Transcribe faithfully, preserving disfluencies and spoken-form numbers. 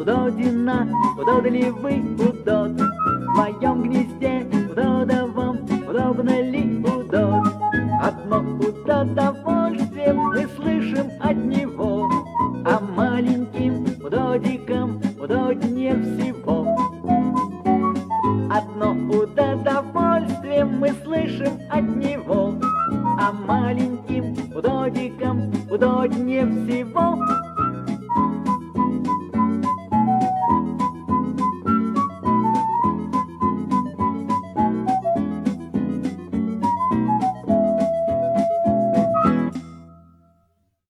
удодина, удоды ли вы, удод? В моем гнезде удодовом удобно ли, удод? Одно удовольствие мы слышим от него, а маленьким удодикам удоднее